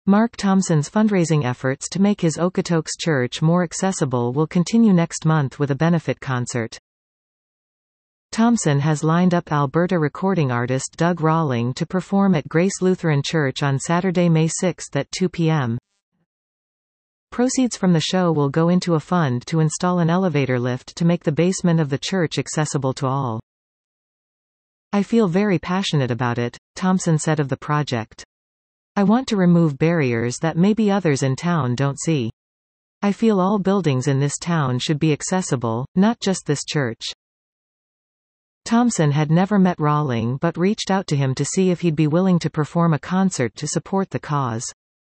Mark Thompson's fundraising efforts to make his Okotoks church more accessible will continue next month with a benefit concert. Thompson has lined up Alberta recording artist Doug Rawling to perform at Grace Lutheran Church on Saturday, May 6 at 2 p.m. Proceeds from the show will go into a fund to install an elevator lift to make the basement of the church accessible to all. "I feel very passionate about it," Thompson said of the project. "I want to remove barriers that maybe others in town don't see. I feel all buildings in this town should be accessible, not just this church." Thompson had never met Rawling but reached out to him to see if he'd be willing to perform a concert to support the cause.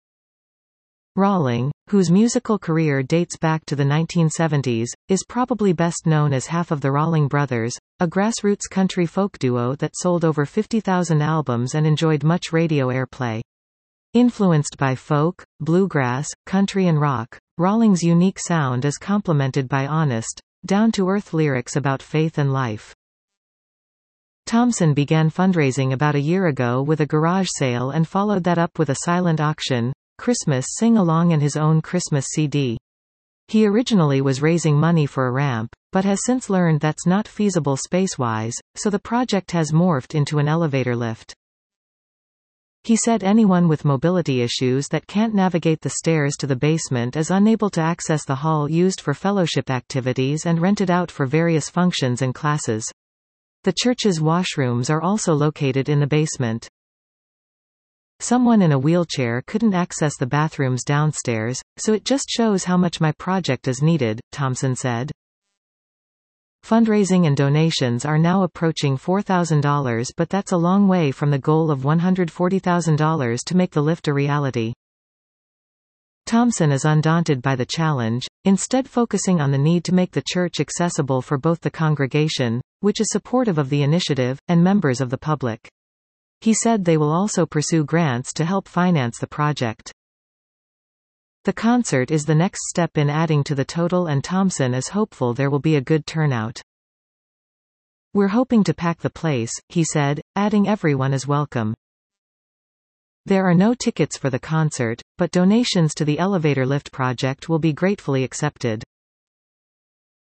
Rawling, whose musical career dates back to the 1970s, is probably best known as half of the Rawling Brothers, a grassroots country folk duo that sold over 50,000 albums and enjoyed much radio airplay. Influenced by folk, bluegrass, country and rock, Rawling's unique sound is complemented by honest, down-to-earth lyrics about faith and life. Thompson began fundraising about a year ago with a garage sale and followed that up with a silent auction, Christmas Sing-Along, and his own Christmas CD. He originally was raising money for a ramp, but has since learned that's not feasible space-wise, so the project has morphed into an elevator lift. He said anyone with mobility issues that can't navigate the stairs to the basement is unable to access the hall used for fellowship activities and rented out for various functions and classes. The church's washrooms are also located in the basement. "Someone in a wheelchair couldn't access the bathrooms downstairs, so it just shows how much my project is needed," Thompson said. Fundraising and donations are now approaching $4,000, but that's a long way from the goal of $140,000 to make the lift a reality. Thompson is undaunted by the challenge, instead focusing on the need to make the church accessible for both the congregation, which is supportive of the initiative, and members of the public. He said they will also pursue grants to help finance the project. The concert is the next step in adding to the total, and Thompson is hopeful there will be a good turnout. "We're hoping to pack the place," he said, adding everyone is welcome. There are no tickets for the concert, but donations to the elevator lift project will be gratefully accepted.